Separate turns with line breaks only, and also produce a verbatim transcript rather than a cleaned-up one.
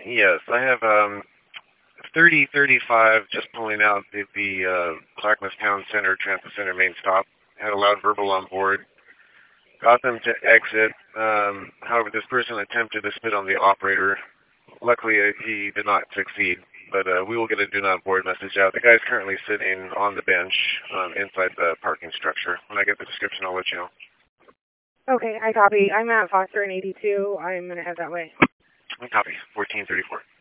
Yes, I have um, thirty thirty-five just pulling out the, the uh, Clackamas Town Center Transit Center main stop. Had a loud verbal on board. Got them to exit. Um, however, this person attempted to spit on the operator. Luckily, uh, he did not succeed. But uh, we will get a do not board message out. The guy's currently sitting on the bench um, inside the parking structure. When I get the description, I'll let you know.
Okay, I copy. I'm at Foster and eighty-two. I'm going to head that way.
I copy. fourteen thirty-four.